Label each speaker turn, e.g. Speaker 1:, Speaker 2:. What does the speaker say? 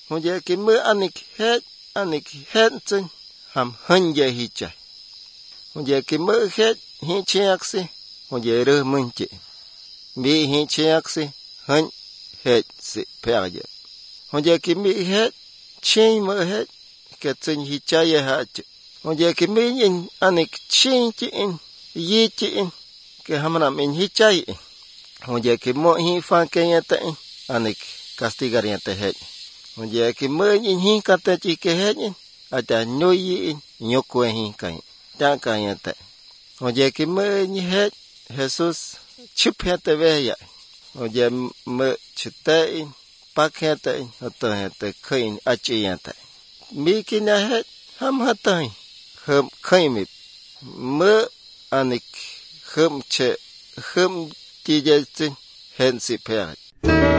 Speaker 1: Hồn dễ kì mơ anh hết chân hàm hân dễ hi chạy. Hồn dễ kì mơ hết hi chạc xí, hồn dễ rơ mừng chị. Mỹ hi chạc xí, hân hết xí phèo dễ. Hồn dễ kì mỹ hết, chênh mơ hết, kì chân hi chạy hạ chị. Hồn dễ kì mỹ nhìn anh chênh chị in, yi chị in, kì hàm nằm in hi chạy in. Hồn dễ kì mơ hi pha kê nhẹ tạ in, anh castigar nhẹ tạ hết. Hồn dễ kì mơ nhìn hi cà tạ chị kì hết in, ata nhô yi in, nhô quê hi kà in, tạ kà nhẹ tạ. Hồn dễ kì mơ nhìn hết, Jesus chụp hết tạ về vậy. Hồn dễ mơ chụp tạ in, bác hết tạ in, hồn tạ hết tạ khơi in, achị nhẹ tạ. Mỹ kì nà hết, hàm hát tạ in, hâm khơi mịp. Mơ anh hâm chệ, hâm tì dễ chân, hên xị phèo.